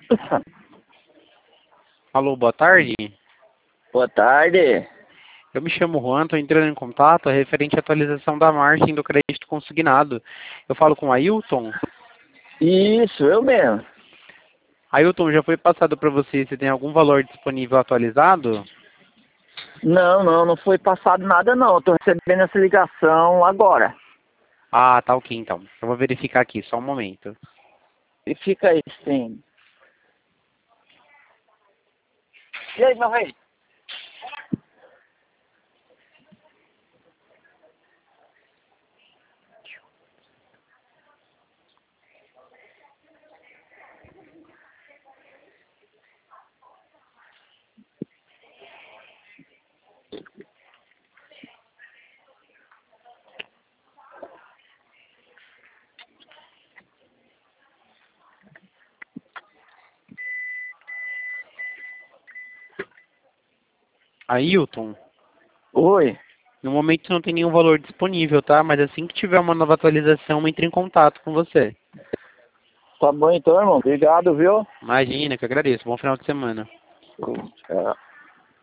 Alô, boa tarde. Boa tarde. Eu me chamo Juan, estou entrando em contato referente à atualização da margem do crédito consignado. Eu falo com o Ailton. Isso, eu mesmo. Ailton, já foi passado para você se tem algum valor disponível atualizado? Não foi passado nada não. Eu tô recebendo essa ligação agora. Ah, tá ok então. Eu vou verificar aqui, só um momento. E fica aí, sim. E aí, meu rei? Ailton, Oi. no momento não tem nenhum valor disponível, tá? Mas assim que tiver uma nova atualização, entre em contato com você. Tá bom então, irmão. Obrigado, viu? Imagina, que eu agradeço. Bom final de semana. É.